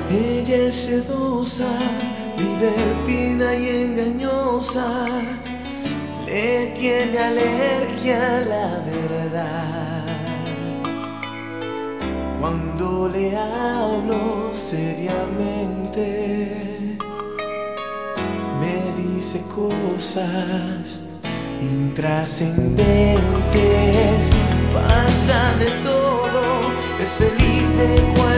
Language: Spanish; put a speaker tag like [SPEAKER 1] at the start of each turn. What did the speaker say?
[SPEAKER 1] Ella es sedosa, divertida y engañosa, le tiene alergia a la verdad. Cuando le hablo seriamente, me dice cosas intrascendentes. Pasa de todo, es feliz de cualquier